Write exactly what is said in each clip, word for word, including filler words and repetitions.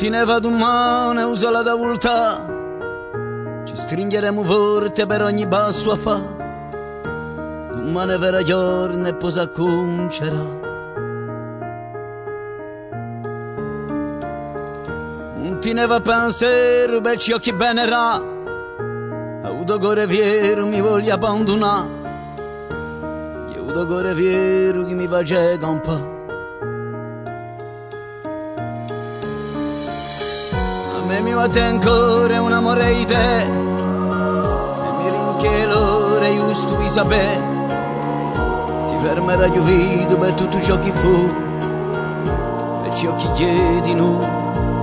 Ti ne va domani, usa la da volta, ci stringeremo forte per ogni passo a fa. Domani verrà giorno e poi s'acconcerà. Non ti ne va pensiero per ciò che benerà, avuto cuore vero mi voglio abbandonare, io ho avuto cuore vero che mi faceva un po'. A me mi va ancora un amore di te, e mi rinche l'ora giusto di sapere, ti fermerà giovido per tutto ciò che fu, per ciò che chiedi noi.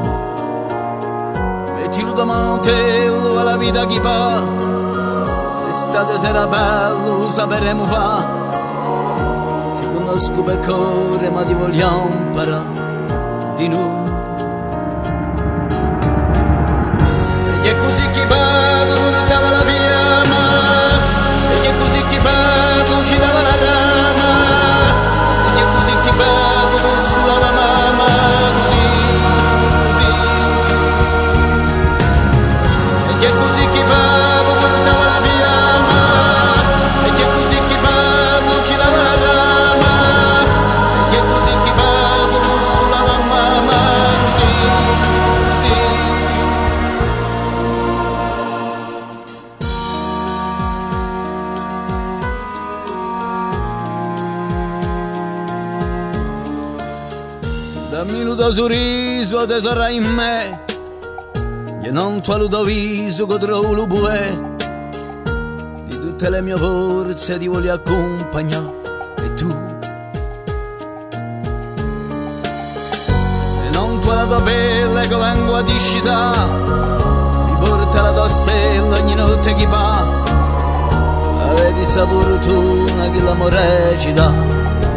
Mettilo da mantello alla vita che va, l'estate sarà bello, sapremo fa. Ti conosco per cuore ma ti voglio imparare di noi. E che così chi va portava la fiamma, e che così chi va ci dava la rama, e che così chi va consolava mamma, così, così. E che così chi va portava la fiamma, e che così chi va ci dava la rama, e che così chi va consolava mamma, così, così. Dammi un tuo sorriso, tesoro in me, io non ti lo viso contro lo bue, di tutte le mie forze ti voglio accompagnare, e tu e non tu la tua pelle che vengo a discita, mi porta la tua stella ogni notte che va, avete sa fortuna che l'amore ci dà.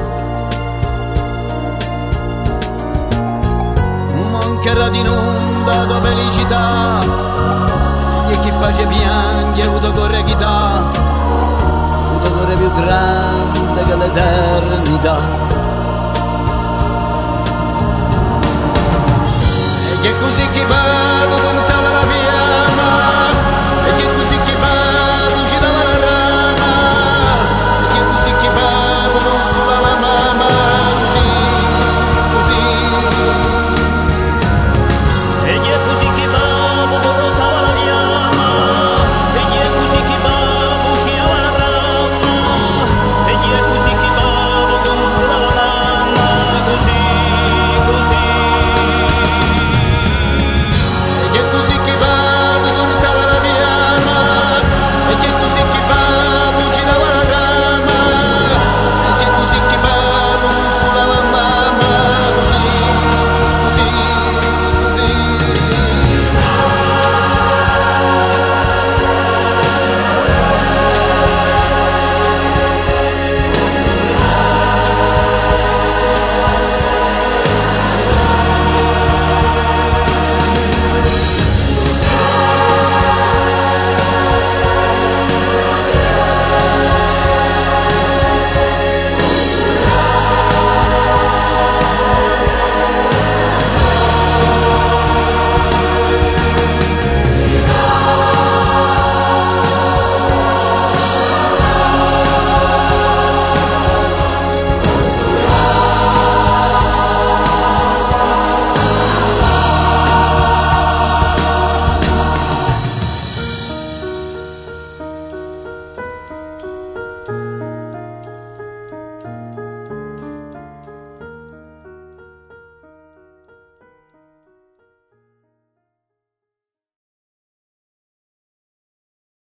Mancherà di inonda tua felicità, e chi face piangere avuto cuore chi dà, avuto cuore più grande che l'eternità.